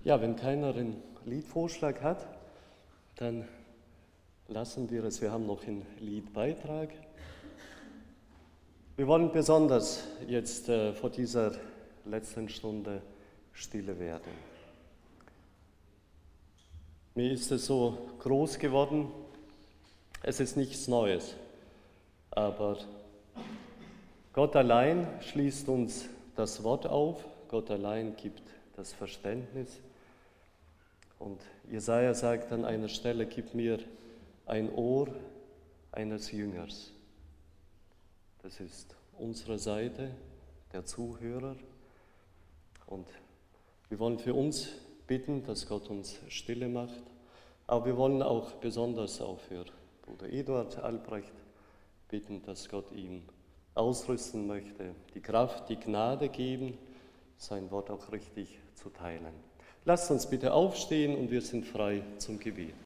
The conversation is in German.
Ja, wenn keiner einen Liedvorschlag hat, dann lassen wir es. Wir haben noch einen Liedbeitrag. Wir wollen besonders jetzt vor dieser letzten Stunde stille werden. Mir ist es so groß geworden, es ist nichts Neues, aber Gott allein schließt uns das Wort auf, Gott allein gibt das Verständnis. Und Jesaja sagt an einer Stelle, gib mir ein Ohr eines Jüngers. Das ist unsere Seite, der Zuhörer. Und wir wollen für uns bitten, dass Gott uns Stille macht. Aber wir wollen auch besonders auch für Bruder Eduard Albrecht bitten, dass Gott ihn ausrüsten möchte, die Kraft, die Gnade geben, sein Wort auch richtig zu teilen. Lasst uns bitte aufstehen und wir sind frei zum Gebet.